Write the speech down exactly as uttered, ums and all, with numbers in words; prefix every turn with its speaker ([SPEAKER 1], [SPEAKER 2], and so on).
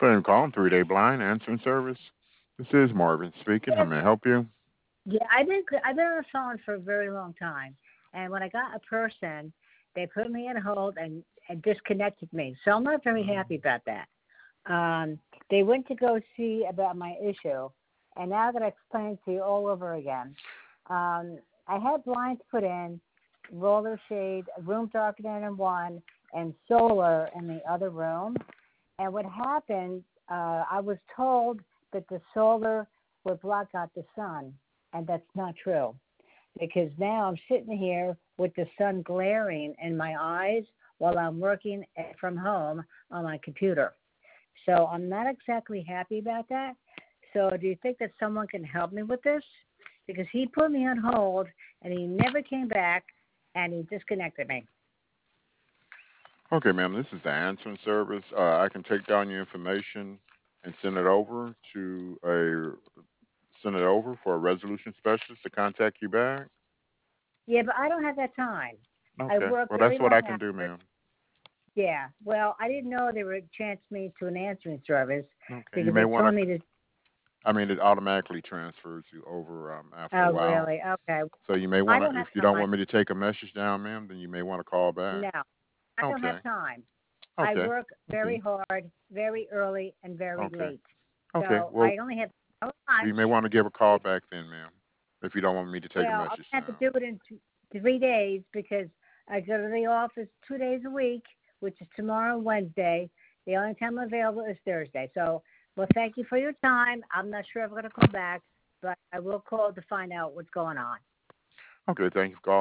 [SPEAKER 1] Thank you for calling Three Day Blind Answering Service. This is Marvin speaking. How
[SPEAKER 2] Yes.
[SPEAKER 1] may I help you?
[SPEAKER 2] Yeah, I've been I've been on the phone for a very long time, and when I got a person, they put me on hold and, and disconnected me. So I'm not very happy about that. Um, they went to go see about my issue, and now that I explained to you all over again, um, I had blinds put in, roller shade, room darkener in one, and solar in the other room. And what happened, uh, I was told that the solar would block out the sun, and that's not true. Because now I'm sitting here with the sun glaring in my eyes while I'm working from home on my computer. So I'm not exactly happy about that. So do you think that someone can help me with this? Because he put me on hold, and he never came back, and he disconnected me.
[SPEAKER 1] Okay, ma'am, this is the answering service. Uh, I can take down your information and send it over to a send it over for a resolution specialist to contact you back.
[SPEAKER 2] Yeah, but I don't have that time. I
[SPEAKER 1] Okay,
[SPEAKER 2] work
[SPEAKER 1] well,
[SPEAKER 2] very
[SPEAKER 1] that's what
[SPEAKER 2] long
[SPEAKER 1] I can do,
[SPEAKER 2] hours.
[SPEAKER 1] ma'am.
[SPEAKER 2] Yeah, well, I didn't know they would transfer me to an answering service
[SPEAKER 1] Okay, you
[SPEAKER 2] because
[SPEAKER 1] may
[SPEAKER 2] they
[SPEAKER 1] want
[SPEAKER 2] told
[SPEAKER 1] to.
[SPEAKER 2] me to.
[SPEAKER 1] I mean, it automatically transfers you over um, after a
[SPEAKER 2] Oh,
[SPEAKER 1] while.
[SPEAKER 2] really? Okay.
[SPEAKER 1] So you may
[SPEAKER 2] I
[SPEAKER 1] want
[SPEAKER 2] don't
[SPEAKER 1] to, if
[SPEAKER 2] have
[SPEAKER 1] you don't
[SPEAKER 2] time.
[SPEAKER 1] want me to take a message down, ma'am, then you may want to call back.
[SPEAKER 2] No, I don't
[SPEAKER 1] Okay,
[SPEAKER 2] have time. I
[SPEAKER 1] okay,
[SPEAKER 2] work
[SPEAKER 1] okay,
[SPEAKER 2] very hard, very early, and very
[SPEAKER 1] okay,
[SPEAKER 2] late.
[SPEAKER 1] okay.
[SPEAKER 2] So
[SPEAKER 1] Well,
[SPEAKER 2] I only have no
[SPEAKER 1] you
[SPEAKER 2] lunch.
[SPEAKER 1] may want to give a call back then, ma'am, if you don't want me to take a
[SPEAKER 2] Well, I'll
[SPEAKER 1] message
[SPEAKER 2] have to
[SPEAKER 1] down.
[SPEAKER 2] do it in th- three days because I go to the office two days a week, which is tomorrow and Wednesday. The only time I'm available is Thursday. So, well, thank you for your time. I'm not sure if I'm going to call back, but I will call to find out what's going on.
[SPEAKER 1] Okay, thank you for calling.